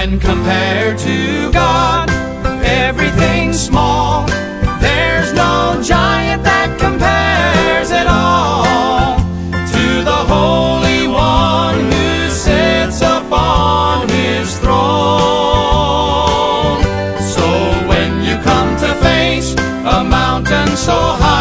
when compared to God, everything's small. There's no giant that compares at all to the Holy One who sits upon His throne. So when you come to face a mountain so high,